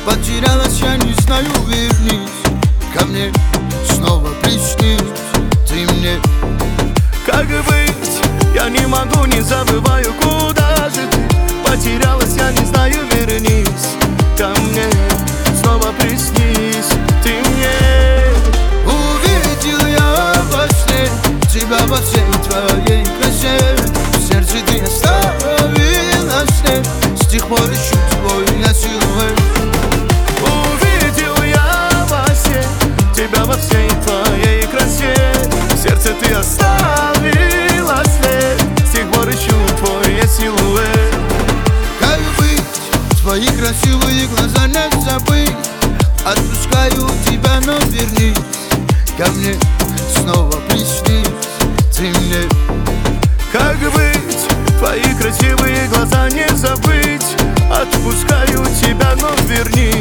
Потерялась, я не знаю, вернись ко мне, снова приснись ты мне. Как быть? Я не могу, не забываю, куда же ты потерялась, я не знаю, вернись ко мне, снова приснись ты мне. Увидел я во сне тебя во всей твоей красе, в сердце ты оставила след, с тех пор ищу твой я силуэт. Увидел я во сне тебя во всей твоей красе, в сердце ты оставила след, с тех пор ищу твой я силуэт. Как быть? Твои красивые глаза не забыть. Отпускаю тебя, но вернись ко мне, снова приснись ты мне. Как быть? Твои красивые глаза не забыть. Отпускаю тебя, но вернись